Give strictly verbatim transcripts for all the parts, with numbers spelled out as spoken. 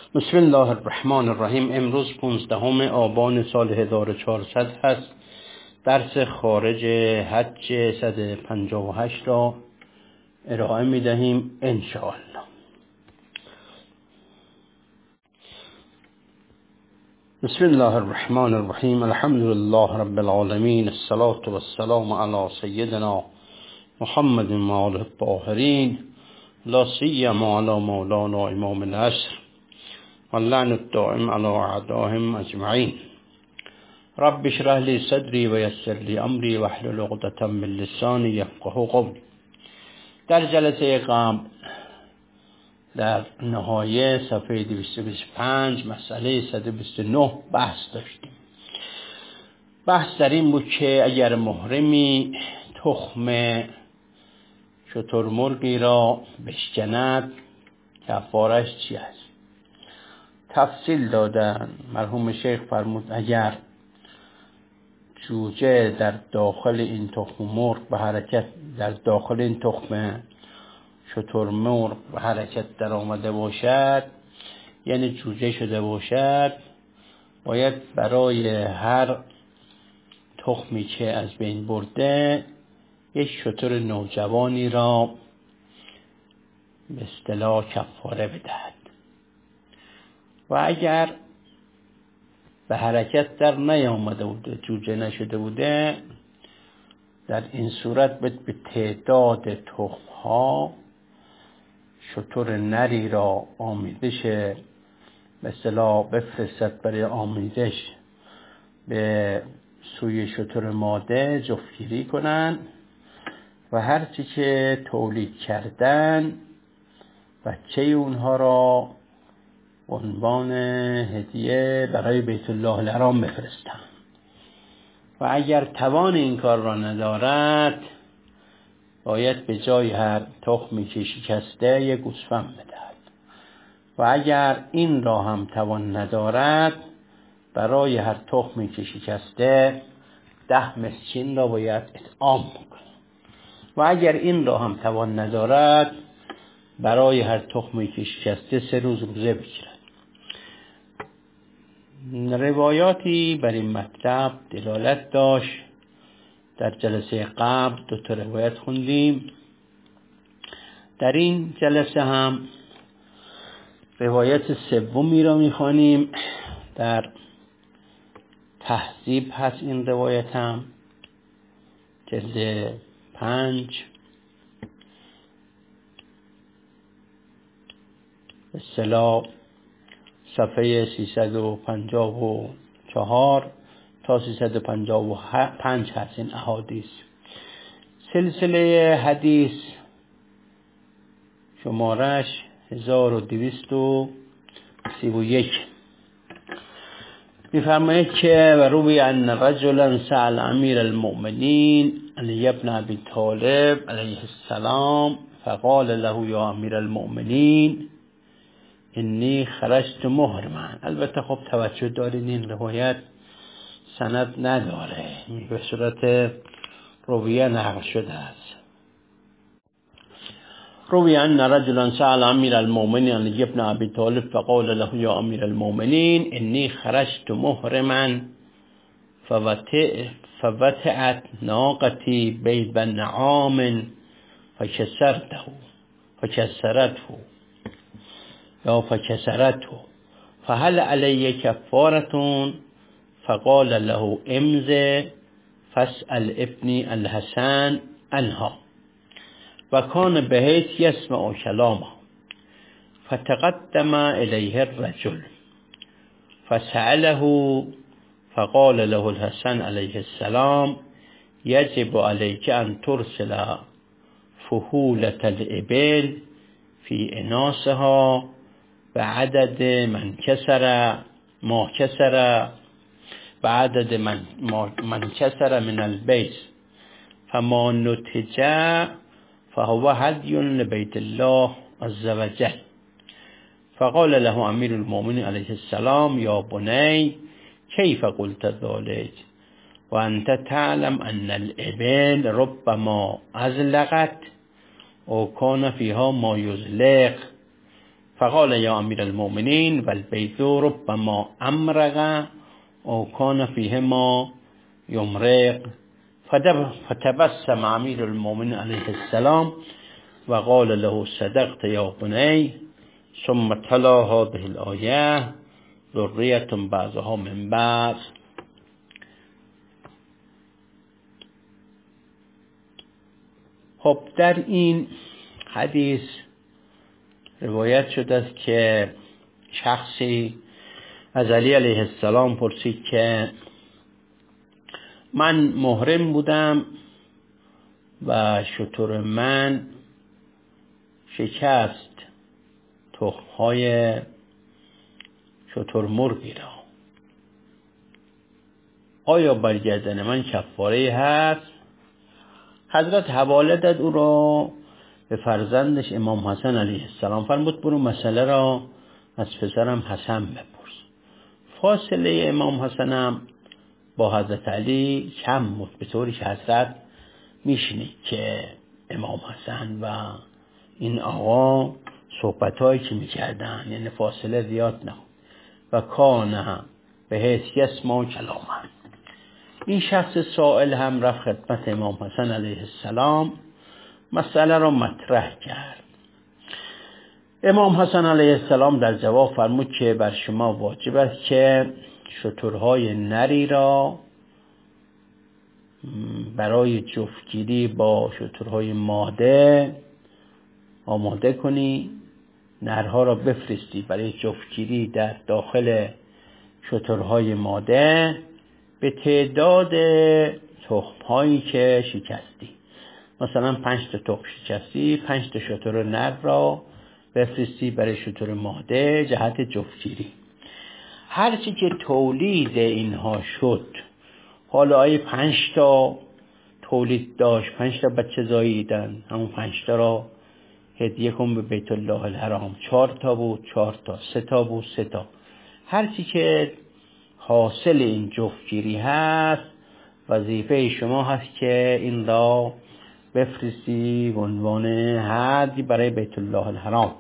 بسم الله الرحمن الرحیم. امروز پانزدهم آبان سال هزار و چهارصد هست. درس خارج حج صد و پنجاه و هشت را ارائه می دهیم انشاءالله. بسم الله الرحمن الرحیم. الحمد لله رب العالمین، الصلاة والسلام علی سیدنا محمد و آله الطاهرین، لا سیما علی مولانا امام العصر واللعن الدائم على اعدائهم اجمعین. رب اشرح لي صدری و یسر لي امری واحلل عقدة من لسانی یفقهوا قولی. در جلسه قبل در نهایه صفحه دویست و بیست و پنج مسئله صد و بیست و نه بحث داشتیم. بحث در این بود که اگر محرمی تخم شترمرغی را بشکند کفارش چی است؟ تفصیل دادن. مرحوم شیخ فرمود اگر جوجه در داخل این تخم مرغ به حرکت در داخل این تخم شترمرغ به حرکت در آمده باشد، یعنی جوجه شده باشد، باید برای هر تخمی که از بین برده یک شتر نوجوانی را به اصطلاح کفاره بدهد. و اگر به حرکت در نیامده بوده، جوجه نشده بوده، در این صورت به تعداد تخم ها شتر نری را آمیزش به اصطلاح بفرستد برای آمیزش به سوی شتر ماده جفتگیری کنند و هرچی که تولید کردن بچه اونها را عنوان هدیه برای بیت الله الحرام بفرستند. و اگر توان این کار را ندارد باید به جای هر تخمی که شکسته یک گوسفند بدهد. و اگر این را هم توان ندارد برای هر تخمی که شکسته ده مسکین را باید اطعام کند. و اگر این را هم توان ندارد برای هر تخمی که شکسته سه روز روزه بگیرد. روایاتی بر این مطلب دلالت داشت. در جلسه قبل دو تا روایت خوندیم. در این جلسه هم روایت سومی را میخوانیم. در تهذیب هست این روایت هم، جلد پنج، به اصطلاح صفحه سیصد و پنجاه و چهار تا سیصد و پنجاه و پنج هست این احادیث. سلسله حدیث شمارش هزار و دویست و سی و یک می‌فرماید که و روی ان رجلا سأل امیر المؤمنین علی ابن ابی طالب علیه السلام فقال له یا امیر المؤمنین انی خرجت محرما. البته خب توجه دارین این روایت سند نداره، به صورت رویه نقل شده است. روی ان رجلا سأل امیر المؤمنین علی ابن ابی طالب فقال له یا امیر المؤمنین انی خرجت محرما فوتعت ناقتی بین نعام فکسرته فکسرته یا فکسرته فهل علی کفارة فقال له امز فاسأل ابنی الحسن عنها و کان بهیت یسمع کلامه فتقدم الیه الرجل فسأله فقال له الحسن علیه السلام یجب علیک ان ترسل فحولة الابل فی اناسها بعدد من کسر ما کسر بعدد من, من کسر من البیت فما نتج فهو هدی لبیت الله عز وجل. فقال له امیر المؤمنین علیه السلام یا بنی کیف قلت ذلك و انت تعلم ان الابل ربما ازلقت او کان فیها ما یزلق فقال یا امیر المؤمنین والبیت ربما امرق او کان فیه ما یمرق. فتبسم امیر المؤمنین علیه السلام و قال له صدقت یا بنی. ثم تلا هذه الآیه ذریة بعضها من بعض. خب در این حدیث روایت شده است که شخصی از علی علیه السلام پرسید که من محرم بودم و شتر من شکست تخم‌های شترمرغی را، آیا بر گردن من کفاره هست؟ حضرت حواله داد او را به فرزندش امام حسن علیه السلام، فرمود برو مسئله را از پسرم حسن بپرس. فاصله امام حسنم با حضرت علی کم بود، به طوری که حضرت میشنید که امام حسن و این آقا صحبتایی که میکردن، یعنی فاصله زیاد نه و کانه به حیث یسمع کلامه. این شخص سائل هم رفت خدمت امام حسن علیه السلام، مسئله را مطرح کرد. امام حسن علیه السلام در جواب فرمود که بر شما واجب است که شترهای نری را برای جفتگیری با شترهای ماده آماده کنی، نرها را بفرستی برای جفتگیری در داخل شترهای ماده به تعداد تخم‌هایی که شکستی. مثلا پنج تا تخم شکستی، پنج تا شتر نر را بفرستی برای شتر ماده جهت جفتگیری. هرچی که تولید اینها شد، حالا آیه پنج تا تولید داشت، پنج تا بچه زاییدن، همون پنج تا را هدیه کن به بیت الله الحرام، چهار تا بود چهار تا، سه تا بود سه تا. هرچی که حاصل این جفتگیری هست، وظیفه شما هست که این را بفرستی به عنوان هدیه برای بیت الله الحرام.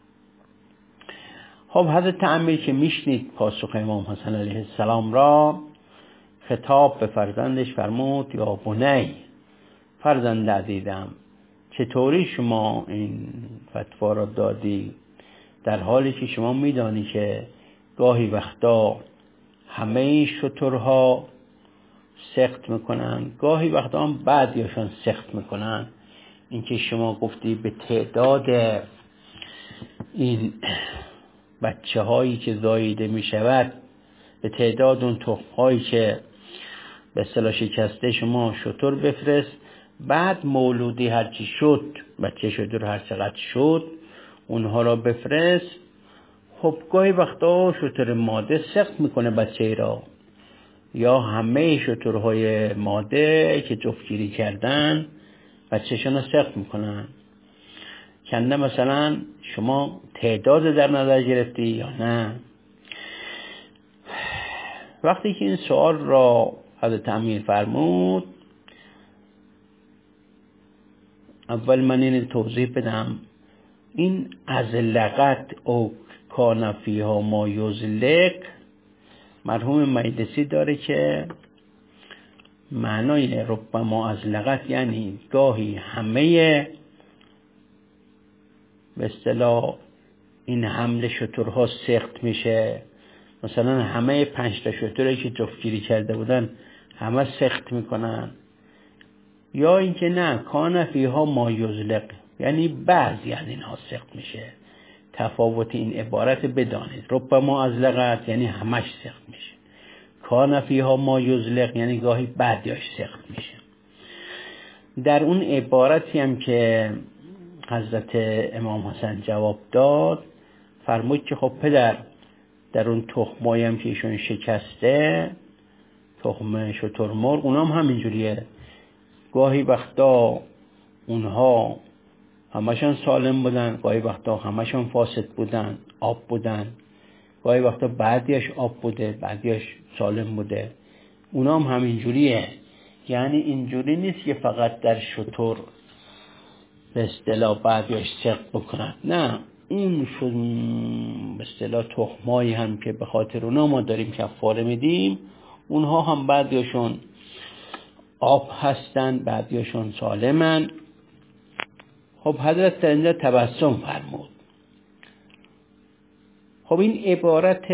خب حضرت امیر که میشنید پاسخ امام حسن علیه السلام را، خطاب به فرزندش فرمود یا بنی، فرزند عزیزم، چطوری شما این فتوا را دادی در حالی که شما میدانی که گاهی وقتا همه شترها سخت میکنن، گاهی وقتا هم بعضیاشان سخت میکنن. اینکه شما گفتی به تعداد این بچه هایی که زاییده میشود، به تعداد اون تخم هایی که به اصطلاح شکسته شما شتر بفرست، بعد مولودی هرچی شد، بچه شتر هر چقدر شد اونها را بفرست. خب گاهی وقتا شتر ماده سخت میکنه بچه را، یا همه شترهای ماده که جفتگیری کردن بچه‌شان را سخت میکنن. کنده مثلا شما تعداد در نظر گرفتی یا نه؟ وقتی که این سوال را حضرت امیر فرمود، اول من این توضیح بدم، این از لغت او کان فیها ما یزلق مرحوم مجلسی داره که معنای ربما از لغت یعنی گاهی همه به اصطلاح این حمل شترها سخت میشه، مثلا همه پنج تا شتری که جفتگیری کرده بودن همه سخت میکنن. یا اینکه نه کان فیها ما یزلق یعنی بعضی از اینها سخت میشه. تفاوت این عبارت بدانید، ربما از لغت یعنی همش سخت میشه، کان فیها ما یزلق یعنی گاهی بعضیاش سخت میشه. در اون عبارتی هم که حضرت امام حسن جواب داد فرمود که خب پدر، در اون تخمایی هم که ایشون شکسته، تخم شترمرغ، اونها هم همینجوریه، گاهی وقتا اونها همشان سالم بودن، گاهی وقتا همشان فاسد بودن، آب بودن، گاهی وقتا بعدیش آب بوده بعدیش سالم بوده. اونا هم همینجوریه. یعنی اینجوری نیست که فقط در شتر به اصطلاح بعدیش سخت بکنن، نه، اون شد به اصطلاح تخمایی هم که به خاطر اونا ما داریم کفاره میدیم، اونها هم بعضیاشون آب هستن، بعضیاشون سالمن. خب حضرت در اینجا تبسم فرمود. خب این عبارت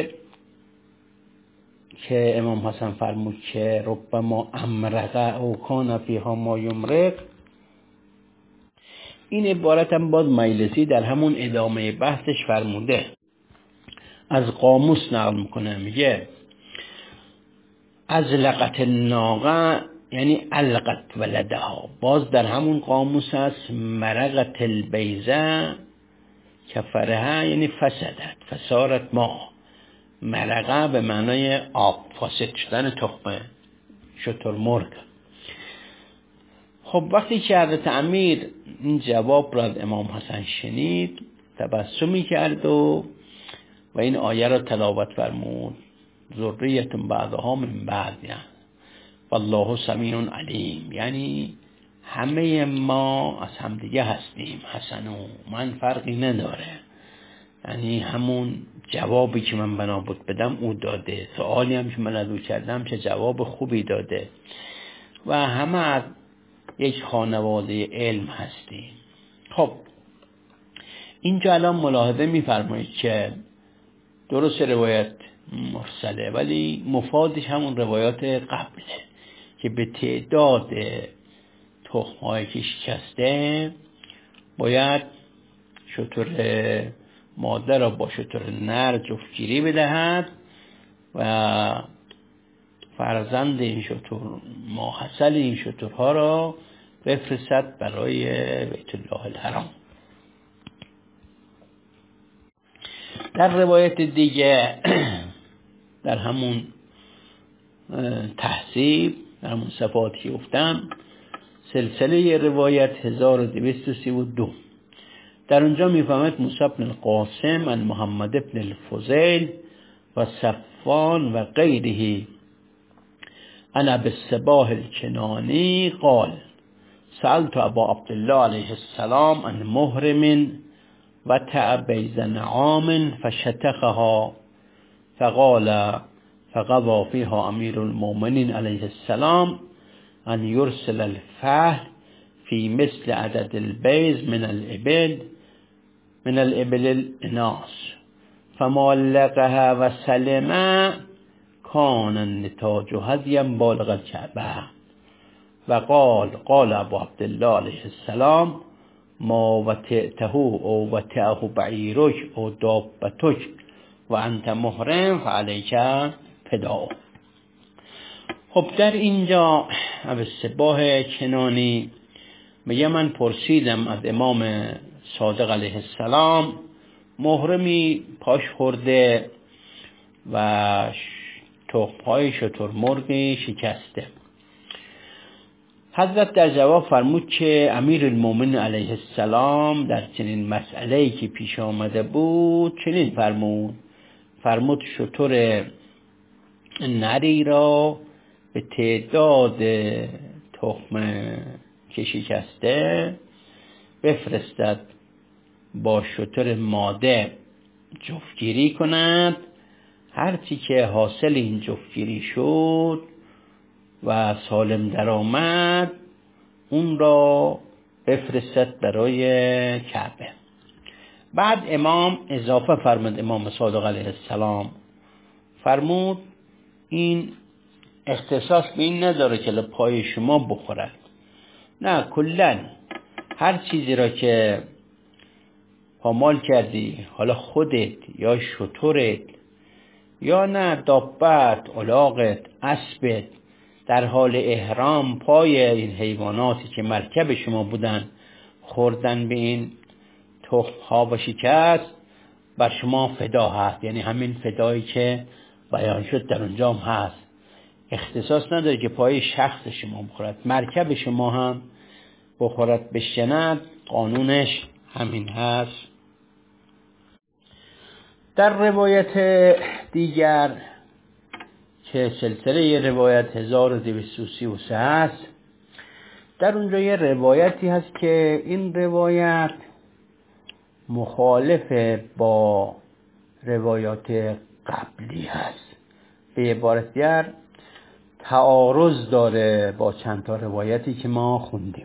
که امام حسن فرمود که ربما امرقه او کان فیها ما یمرق، این عبارت هم باز مجلسی در همون ادامه بحثش فرموده، از قاموس نقل میکنه، میگه از لقت الناقه یعنی علقت ولدها، باز در همون قاموس هست مرقت البیزه کفرها یعنی فسدت فسارت ما، مرقه به معنای آب، فاسد شدن تخم شترمرغ. خب وقتی که حضرت امیر این جواب را از امام حسن شنید تبسمی کرد و و این آیه را تلاوت فرمود، ذریة بعضها من بعض یعنی والله سمیع علیم، یعنی همه ما از همدیگه هستیم، حسن و من فرقی نداره. یعنی همون جوابی که من بنا بود بدم او داده، سوالی هم که من از او کردم چه جواب خوبی داده و همه از یک خانواده علم هستیم. خب اینجا الان ملاحظه می‌فرمایید که درست روایت مرسله ولی مفادش همون روایات قبله که به تعداد تخم‌هایی که شکسته باید شتر ماده را با شتر نر جفتگیری بدهد و فرزند این شتر ماحصل این شترها را بفرستد برای بیت الله الحرام. در روایت دیگه در همون تحصیب در همون صفحاتی که گفتم سلسله روایت هزار و دویست و سی و دو در اونجا میفهمد موسی بن القاسم عن محمد بن الفضیل و صفوان و غیره عن ابی الصباح الکنانی قال سألت ابا عبدالله علیه السلام عن محرم و تعبیز نعام فشتخها فقال فقضى فيها امیر المؤمنین علیه السلام ان يرسل الفحل في مثل عدد البيز من الابل من الابل الاناث فما لقها وسلم كان النتاج هديا بالغ الكعبه وقال قال ابو عبد الله علیه السلام ما وتعته او وتعه بعیرک او دابتک و انت محرم فعلیک فداء. خب در اینجا ابی الصباح کنانی میگه من پرسیدم از امام صادق علیه السلام، محرمی پاش خورده و تخم‌های شترمرغی شکسته. حضرت در جواب فرمود که امیر المومنین علیه السلام در چنین مسئله‌ای که پیش آمده بود چنین فرمود فرمود شتر نری را به تعداد تخم که شکسته بفرستد با شتر ماده جفتگیری کند، هرچی که حاصل این جفتگیری شد و سالم در آمد اون را بفرستد برای کعبه. بعد امام اضافه فرمود، امام صادق علیه السلام فرمود این اختصاص به این نداره که پای شما بخورد، نه کلن هر چیزی را که پامال کردی، حالا خودت یا شترت یا نه دابت، الاغت، اسبت، در حال احرام پای این حیواناتی که مرکب شما بودن خوردن به این تخم ها و شکست بر شما فدا هست. یعنی همین فدایی که بیان شد در اونجا هم هست، اختصاص نداره که پای شخص شما بخورد، مرکب شما هم بخورد بشند، قانونش همین هست. در روایت دیگر که سلسله روایت هزار و دویست و سی و سه هست، در اونجا یه روایتی هست که این روایت مخالف با روایات قبلی هست. به عبارت دیگر تعارض داره با چند تا روایتی که ما خوندیم.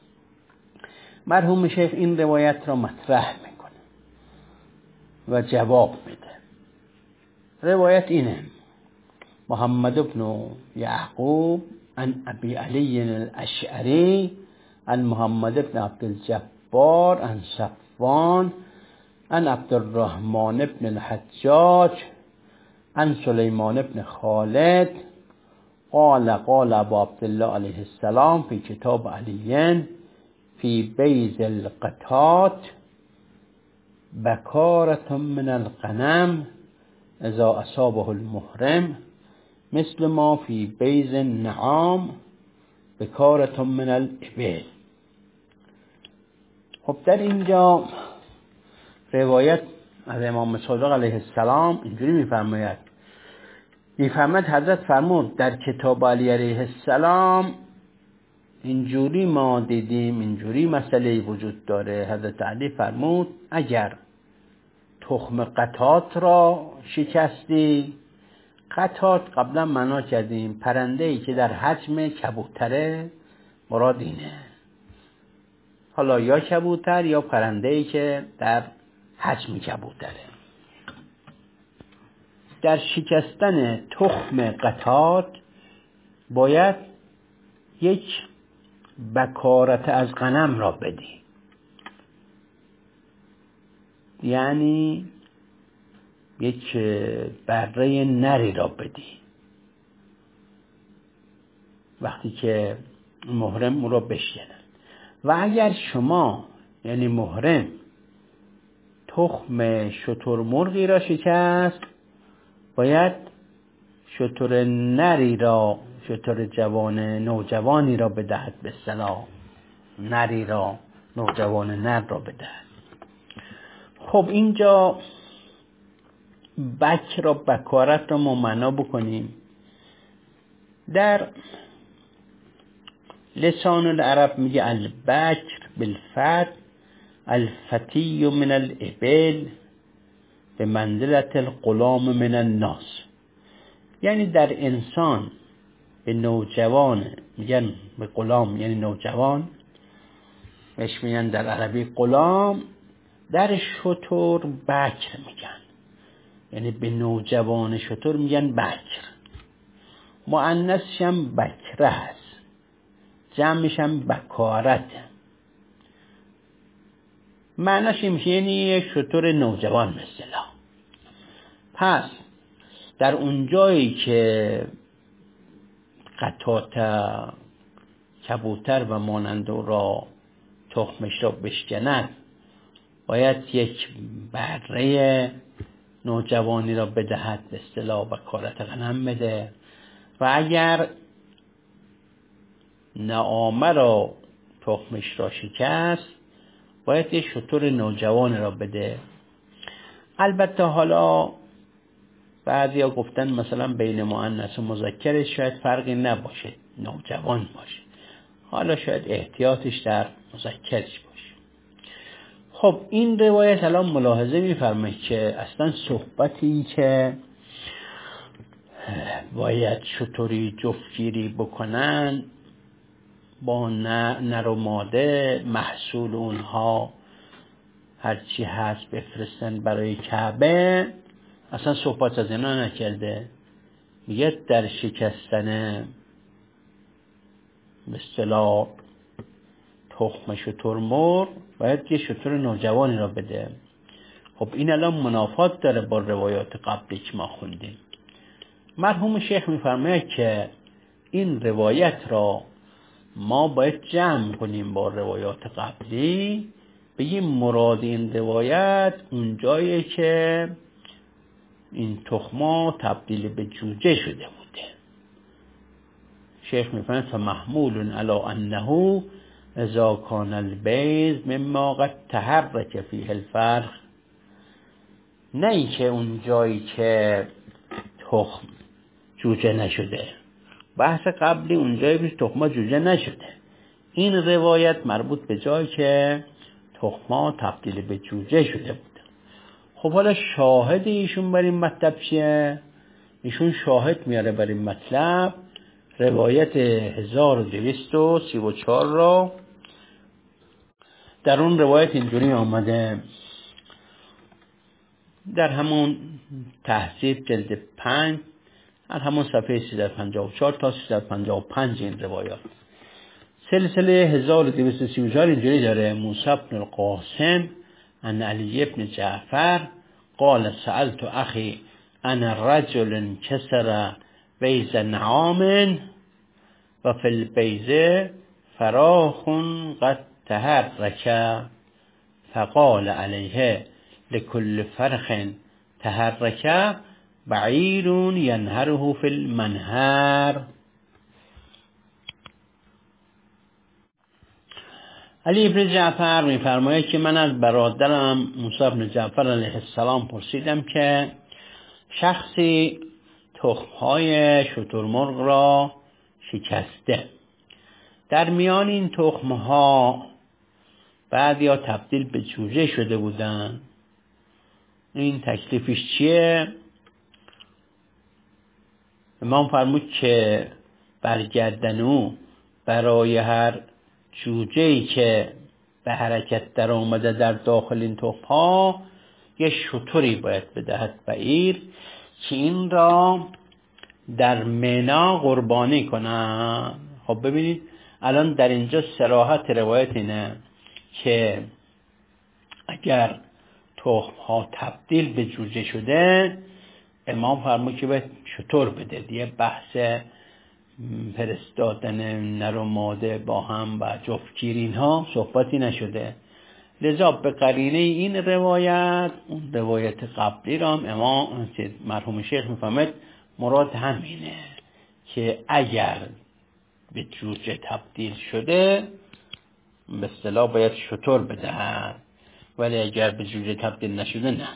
مرحوم شیخ این روایت را مطرح میکنه و جواب میده. روایت اینه: محمد بن یعقوب عن ابی علی الاشعری عن محمد بن عبد الجبار عن صفوان عن عبد الرحمن بن الحجاج عن سلیمان بن خالد قال قال ابو عبدالله علیه السلام فی کتاب علیین فی بیض القطات بکارة من الغنم اذا اصابه المحرم مثل ما فی بیض النعام بکارة من الابل. خب در اینجا روایت از امام صادق علیه السلام اینجوری میفرماید میفرماید حضرت فرمود در کتاب علی علیه السلام اینجوری ما دیدیم، اینجوری مسئله وجود داره. حضرت علی فرمود اگر تخم قطات را شکستی، قطات قبلا معنا کردیم پرنده‌ای که در حجم کبوتره، مراد اینه. حالا یا کبوتر یا پرنده‌ای که در حجم کبوتره. در شکستن تخم قطات باید یک بکارت از غنم را بدی، یعنی یک بره نری را بدی وقتی که محرم او را بشکنن. و اگر شما یعنی محرم تخم شترمرغی را شکست، باید شتر نری را، شتر جوان نوجوانی را بدهد، به اصطلاح نری را، نوجوان نر را بدهد. خب اینجا بک را، بکارت را ما معنا بکنیم. در لسان العرب میگه البکر بالفتح الفتی من الابل به منزلت الغلام من الناس. یعنی در انسان به نوجوان میگن، به غلام یعنی نوجوان بهش میگن در عربی غلام، در شتر بکر میگن، یعنی به نوجوان شتر میگن بکر. مؤنثش هم بکره هست، جمعش هم بکارت. معناش میشه یعنی یک شتر نوجوان مثلا. پس در اون جایی که قطات کبوتر و مانند را تخمش را بشکند، باید یک بره نوجوانی را بدهد، به اصطلاح بکارت غنم بده. و اگر نعامه را تخمش را شکست، باید یک شتر نوجوان را بده. البته حالا بعضیا گفتن مثلا بین مؤنث و مذکرش شاید فرقی نباشه، نوجوان باشه، حالا شاید احتیاطش در مذکرش باشه. خب این روایت الان ملاحظه می‌فرمایید که اصلا صحبتی که باید شتری جفتگیری بکنن با نر و ماده، محصول اونها هرچی هست بفرستن برای کعبه، اصلا صحبت از اینا نکرده. میگه در شکستن به اصطلاح تخم شترمرغ باید یه شتر نوجوانی را بده. خب این الان منافات داره با روایات قبلی که ما خوندیم. مرحوم شیخ میفرماید که این روایت را ما باید جمع کنیم با روایات قبلی، بگیم مراد این روایت اون جایی که این تخما تبدیل به جوجه شده بوده. شیخ میفرماید فمحمول علی انه اذا کان البیض مما قد تحرک فیه الفرخ، نه ای که اون جایی که تخم جوجه نشده. بحث قبلی اون جایی که تخما جوجه نشده. این روایت مربوط به جایی که تخم‌ها تبدیل به جوجه شده بود. خب حالا شاهد ایشون بر این مطلب چیه؟ ایشون شاهد میاره بر این مطلب روایت هزار و دویست و سی و چهار را. در اون روایت اینجوری آمده، در همون تهذیب جلد پنج، در همون صفحه سیصد و پنجاه و چهار تا سیصد و پنجاه و پنج این روایات. سلسله هزار و دویست و سی و چهار اینجوری داره: موسی بن القاسم عن علی بن جعفر قال سألت اخی عن رجل کسر بیض نعام و فی البیض فراخ قد تحرک فقال علیه لكل فرخ تحرک بعیر ینهره فی المنهر. علی ابن جعفر میفرماید که من از برادرم موسی بن جعفر علیه السلام پرسیدم که شخصی تخمهای شترمرغ را شکسته. در میان این تخمها بعضیا تبدیل به جوجه شده بودن. این تکلیفش چیه؟ امام فرمود که برگردن او برای هر جوجه‌ای که به حرکت در آمده در داخل این تخم‌ها یه شتری باید بدهد بعیر که این را در منی قربانی کنن. خب ببینید الان در اینجا صراحت روایت اینه که اگر تخم‌ها تبدیل به جوجه شده، امام فرمود که باید شتر بده. دیگه بحث فرستادن نر و ماده با هم و جفتگیری اینها صحبتی نشده. لذا به قرینه این روایت، اون روایت قبلی را هم امام مرحوم شیخ میفهمد مراد همینه که اگر به جوجه تبدیل شده به اصطلاح باید شتر بدهد، ولی اگر به جوجه تبدیل نشده نه.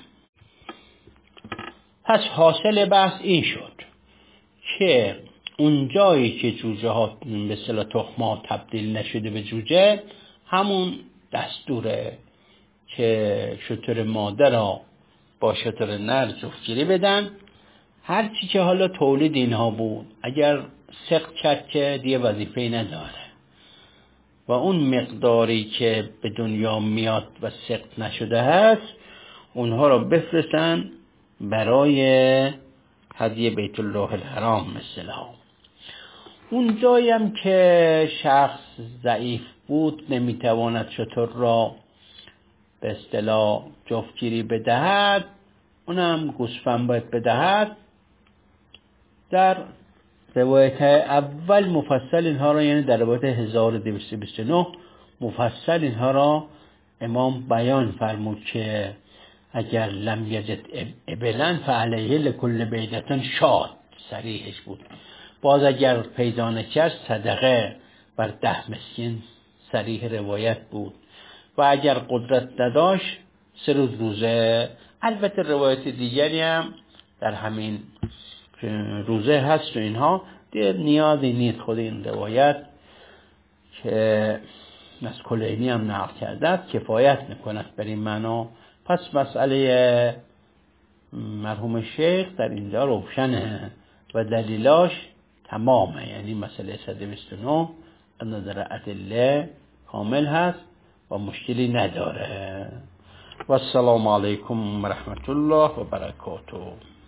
پس حاصل بحث این شد که اون جایی که جوجه ها به اصطلاح تخم ها تبدیل نشده به جوجه، همون دستوره که شتر ماده را با شتر نر جفتگیری بدن. هر چی که حالا تولید اینها بود اگر سقط کرد که دیگه وظیفه‌ای نداره و اون مقداری که به دنیا میاد و سقط نشده هست اونها را بفرستن برای هدیه بیت الله الحرام مثلا. اون جایی هم که شخص ضعیف بود نمیتواند شتر را به اصطلاح جفتگیری بدهد، اونم گوسفند باید بدهد. در روایت اول مفصل اینها را، یعنی در روایت هزار و دویست و بیست و نه مفصل اینها را امام بیان فرمود که اگر لم یجد ابلن فعلیه لکل بیضة شاد، صریحش بود. باز اگر پیدا نکرد صدقه بر ده مسکین، صریح روایت بود. و اگر قدرت نداشت سه روز روزه. البته روایت دیگری هم در همین روزه هست و اینها دیگه نیازی نیست خود این روایت که از کلینی هم نقل کرده کفایت میکند بر این معنا. پس مسئله مرحوم شیخ در اینجا روشنه و دلیلاش تمامه، یعنی مسئله صد و بیست و نه از نظر ادله کامل هست و مشکلی نداره. و السلام علیکم و رحمت الله و برکاته.